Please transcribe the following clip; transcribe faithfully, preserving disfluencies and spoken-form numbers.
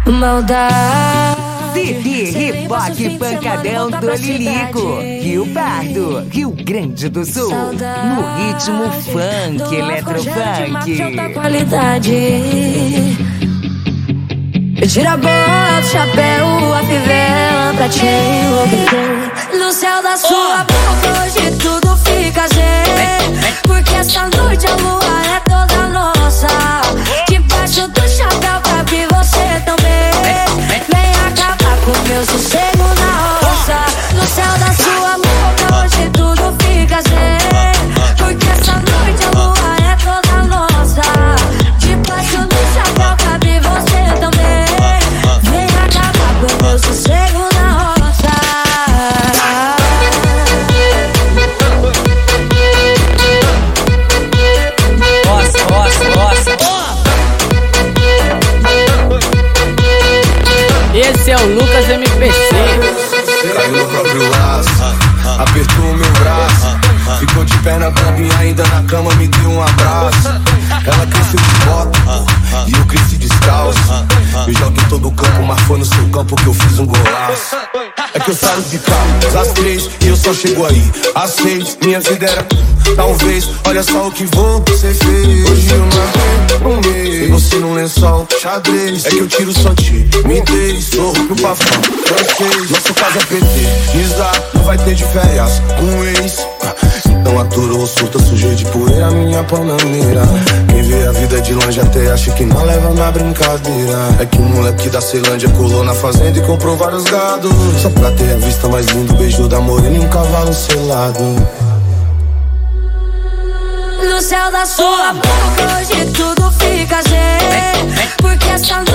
Maldade. C D Reboque Pancadão do Lilico, Rio Pardo, Rio Grande do Sul. No ritmo funk, eletrofunk. Qualidade. Tira a bota, o chapéu, a fivela pra te enlouquecer. No céu da sua boca hoje tudo fica zen. Porque essa noite a lua é toda nossa. Debaixo do chapéu cabe você também. Vem acabar com meu sossego na roça. No céu da sua boca hoje tudo fica zen. Porque essa noite a lua é toda nossa. Debaixo do chapéu cabe você também. Vem acabar com meu sossego na roça. Nossa, nossa, nossa. Esse é o Lucas M P C. Caiu no próprio laço, apertou o meu braço. Ficou de perna bamba e ainda na cama me deu um abraço. Ela cresceu de bota e eu cresci descalço. Eu joguei todo o campo, mas foi no seu campo que eu fiz um golaço. É que eu saio de carro, às três, e eu só chego aí. Às seis, minha vida era talvez, olha só o que você fez. Hoje eu marquei um mês, e você num lençol xadrez. É que eu tiro só timidez, sorro pro pafão francês. Nosso caso é P T, Nisa, não vai ter de férias com um ex. Então aturou o surto, sujei de poeira minha bananeira. Quem vê a vida de longe até acha que não leva na brincadeira. É que um moleque da Ceilândia colou na fazenda e comprou vários gados. Só pra ter a vista mais linda, o beijo da morena e um cavalo selado. No céu da sua boca hoje tudo fica zen. Porque essa noite